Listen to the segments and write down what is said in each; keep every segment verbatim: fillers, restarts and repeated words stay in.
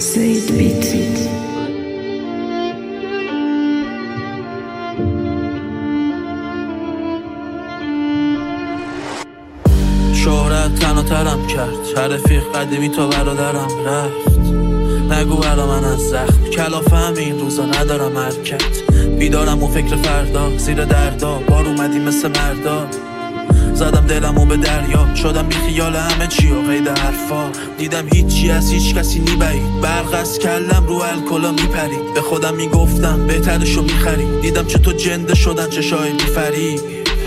سید بیت. شهرت تنها ترم کرد، هر رفیق قدیمی تا برادرم رفت. نگو برا من از زخم کلافه همین روزا ندارم حرکت. بیدارم و فکر فردا زیر دردا بار اومدی مثل مردا. زدم دلمو به دریا شدم بی خیال همه چی و قید حرفا. دیدم هیچی از هیچ کسی نیبرید، برق از کلم رو الکلا میپرید. به خودم میگفتم بهترشو میخرید، دیدم چطور جنده شدن چشای میفرید.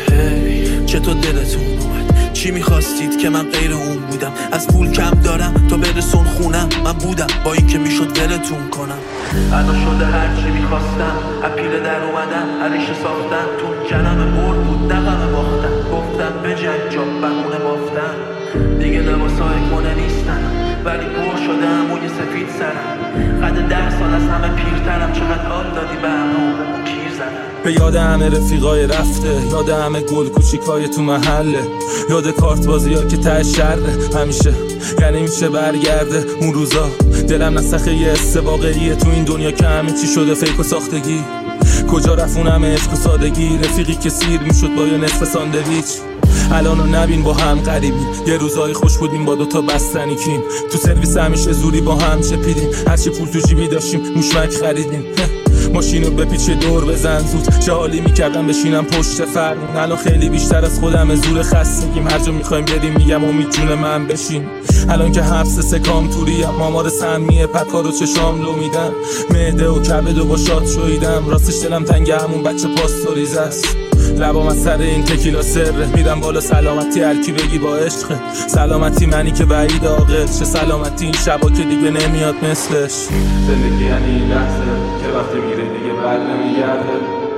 hey, چطور دلتون اومد؟ چی میخواستید که من غیر اون بودم؟ از پول کم دارم تا برسون خونم. من بودم با این که میشد ولتون کنم. ادا شده هرچی میخواستم، اپیل در اومدن علیش ساختن. تو جنم برد بود نقم باختن، گفتم به جنگ جا بمونه بافتن. دیگه لباسای کنه نیستن ولی پر شده هموی سفید سرم. قد ده سال از همه پیرترم، چقدر حال دادی به همه و کیر زدم. به یاد همه رفیقای رفته، یاد همه گل کوچیکای تو محله، یاد کارت بازی ها که ته شره همیشه، یعنی میشه برگرده اون روزا. دلم نسخه یه حس واقعیه تو این دنیا که همه چی شده فیک و ساختگی. کجا رفت اون همه عشق و سادگی؟ رفیقی که سیر میشد با یه نصف ساندویچ. الانو نبین با هم غریبیم، یه روزای خوش بودیم با دوتا بستنی کین. تو سرویس همیشه زوری با هم چپیدیم، هرچی پول تو جیبی داشتیم موشمک خریدیم. ماشینو به پیچ دور بزن زود، چه حالی میکردم بشینم پشت فرمون. الان خیلی بیشتر از خودم زور خستگیم، هر جا میخوایم بریم میگم امید جون من بشین. الان که حبس سکام توریم، مامار سمیه پکا رو چشام لو میدن. معده و کبد و با شاد شویدم، راستش دلم تنگ همون بچه پاستوریز است. لبام از سر این تکیلا سره، میدم بالا سلامتی هرکی بگی با عشقه. سلامتی منی که بعید عاقل، چه سلامتی این شبا که دیگه نمیاد مثلش. زندگی یعنی این لحظه که وقتی میره دیگه بر نمیگرده.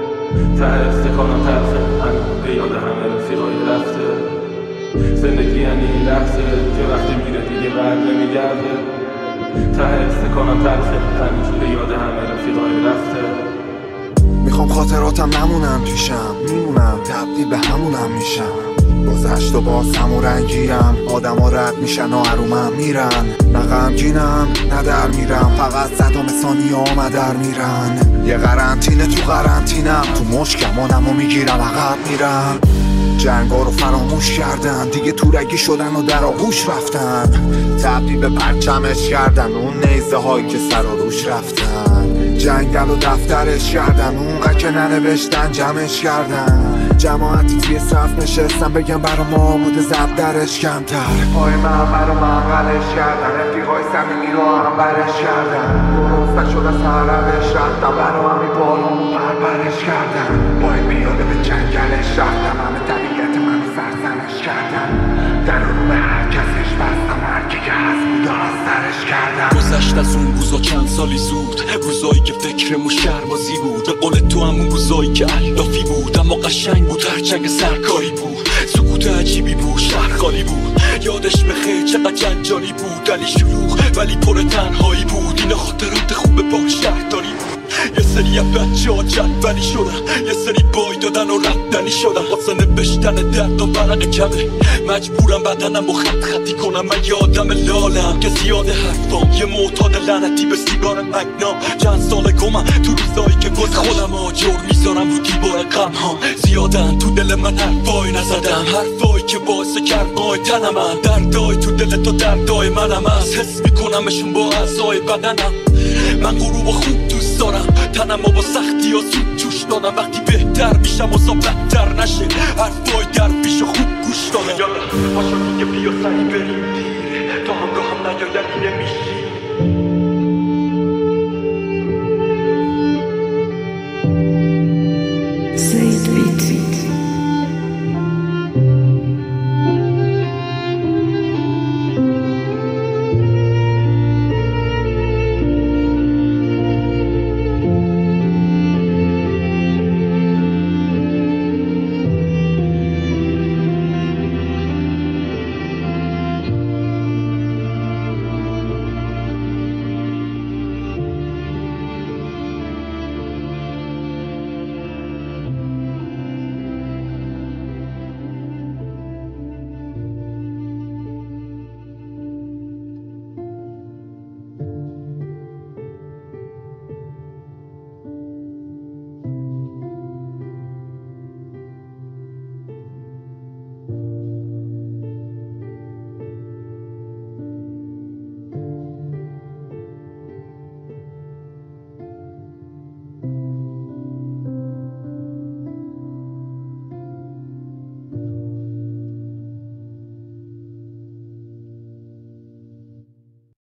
ته استکانم تلخه من به یاد همه رفیقای رفته. زندگی یعنی این لحظه که وقتی میره دیگه بر نمیگرده. ته استکانم تلخه من به یاد همه رفیقای رفته. میخوام خاطراتم نمونم پیشم، میمونم تبدیل به همونم میشم. گذشت و باز همون رنگیم، آدم ها رد میشن و عرومم میرن. نه غمگینم نه در میرم، فقط صدام ثانیه ها در میرن. یه قرنطینه تو قرنطینم، تو مشکمانم و میگیرم عقب میرم. جنگا رو فراموش کردن، دیگه تورگی شدن و در آغوش رفتن. تبدیل به پرچمش کردن اون نیزه هایی که سر و روش رفتن. جنگل و دفترش کردن، اونقدر که ننوشتن جمعش کردن. جماعتی توی صف نشستن بگم برا ما بوده زب درش کمتر. پای من برا منقلش کردن، رفیقای صمیمی رو هم برش کردن. درست نشد از هر روش رفتم، برا همی بالامو پرپرش کردن. پای بیاده به جنگلش رفتم، همه طبیعت منو سرزنش کردن. در رو به هر کسش بستم، هر کی که هست بود از سرش کردم. گذشت از اون روزا چند سالی زود، روزایی که فکرمو شربازی بود. به قول تو همون روزایی که علافی بود، اما قشنگ بود هرچنگ سرکاری بود. سکوت عجیبی بود، شهر خالی بود. یادش بخیر چقدر جنجالی بود، علی شلوغ ولی پر تنهایی بود. اینا خاطرات خوبه با شهرداری بود. یه سری بچه ها جدولی شدن، یه سری بای دادن و ردنی شدن. واسه نوشتن درد و برق کمه مجبورم بدنم و خط خطی کنم. من یادم لالم که زیاده حرفام، یه معتاد لعنتی به سیگار مگنام. چند سال گمم تو روزایی که گز خودم آجر میذارم رو دیوار غم ها. زیادن تو دل من حرفای نزدم، حرفایی که باعث کرمای تنم من. دردای تو دل تو دردای منم هست، حس میکنمشون با اعضای بدنم. من غروب و خوب دوست دارم، تنم با سختی ها زود جوش دادم. وقتی بهتر میشم و بدتر نشه، حرفای در پیش خوب گوش دادم. یالا پاشو دیگه بیا سری بریم دیره، تا همراه هم نیاید اینه میشی.